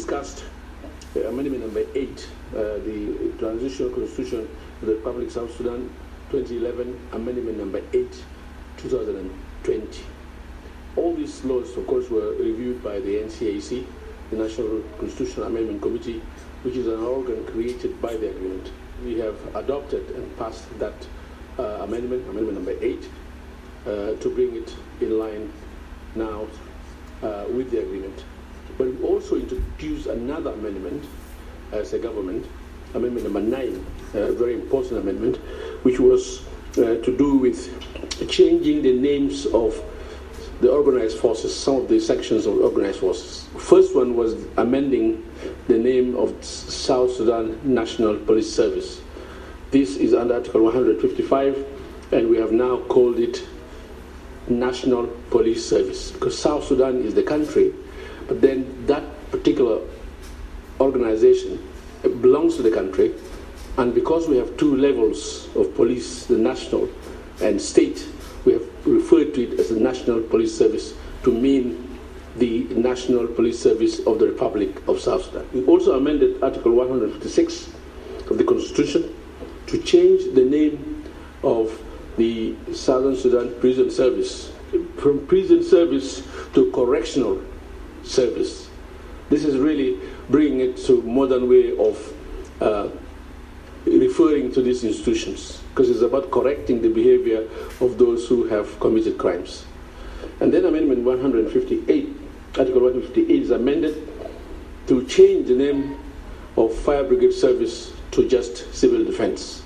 discussed amendment number 8, the Transitional Constitution of the Republic of South Sudan, 2011, amendment number 8, 2020. All these laws, of course, were reviewed by the NCAC, the National Constitutional Amendment Committee, which is an organ created by the agreement. We have adopted and passed that amendment number 8, to bring it in line now with the agreement. But we also introduced another amendment as a government, amendment number 9, a very important amendment, which was to do with changing the names of the organized forces, some of the sections of organized forces. First one was amending the name of South Sudan National Police Service. This is under Article 155, and we have now called it National Police Service, because South Sudan is the country, but then that particular organization belongs to the country, and because we have two levels of police, the national and state, we have referred to it as the National Police Service to mean the National Police Service of the Republic of South Sudan. We also amended Article 156 of the Constitution to change the name of the Southern Sudan Prison Service from prison service to correctional service. This is really bringing it to modern way of referring to these institutions, because it's about correcting the behavior of those who have committed crimes. And then Amendment 158, Article 158 is amended to change the name of Fire Brigade Service to just Civil Defense.